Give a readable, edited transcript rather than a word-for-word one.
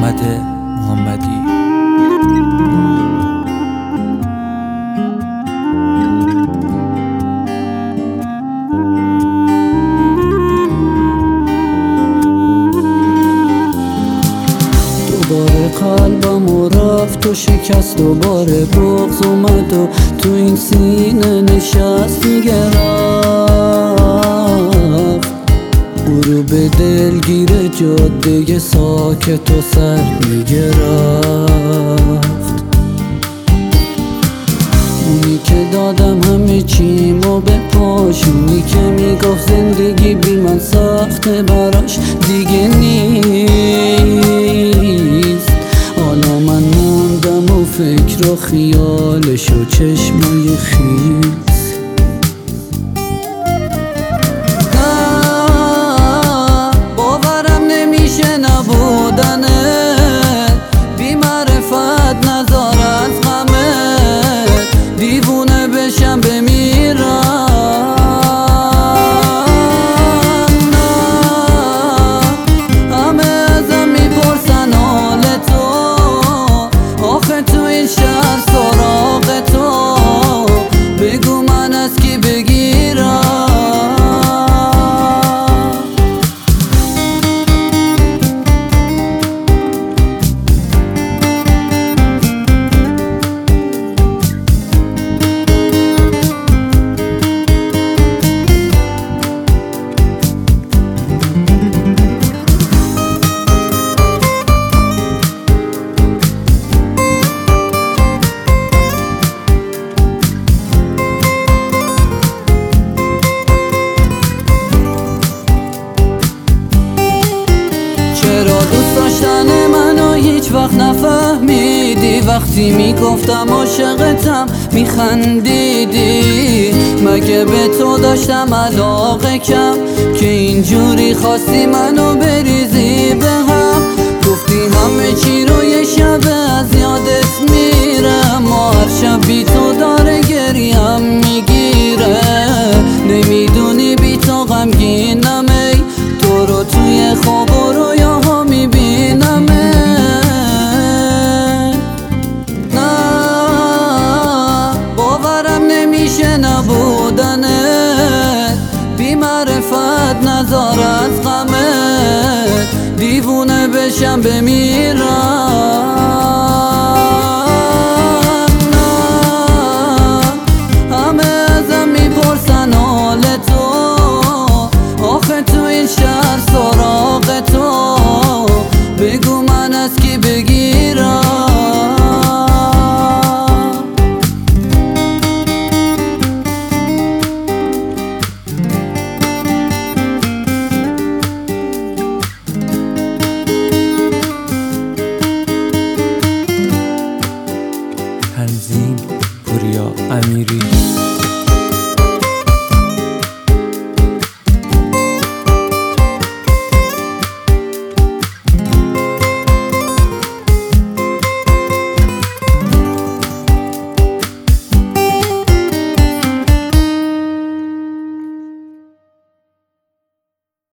محمد محمدی. دوباره قلبم رفت و شکست، دوباره بغض اومد و تو این سینه نشست. میگه رفت برو به دلگیر جاده ساکت و سرد. میگه رفت اونی که دادم همه چیمو به پاش، اونی که میگفت زندگی بی من سخته براش دیگه نیست. حالا من موندم و فکر و خیالش و چشمای خیس. باورم نمیشه نبودنه، بی معرفت نزار از غمت، دیوونه بشم بمیرم. همه ازم میپرسن حال تو، آخه تو این شهر سراغ تو، بگو من از کی بگیرم. چرا دوست داشتن منو هیچ وقت نفهمیدی؟ وقتی میگفتم عاشقتم میخندیدی. مگه به تو داشتم علاقه کم که اینجوری خواستی منو بریزی به هم؟ گفتی همه چی رو یه شب از یادت میرم، ما هر شب بی تو داره گریم میگیره. نمیدونی بی تو غمگینم، ای تو رو توی خواب و رویاها میبینم. نه باورم نمیشه نبودنت، بی معرفت نزار از غمت، دیوونه بشم بمیرم. همه ازم میپرسن حال تو، آخه تو این شهر سراغ تو، بگو من از کی بگیرم. تنظیم پوریا امیری.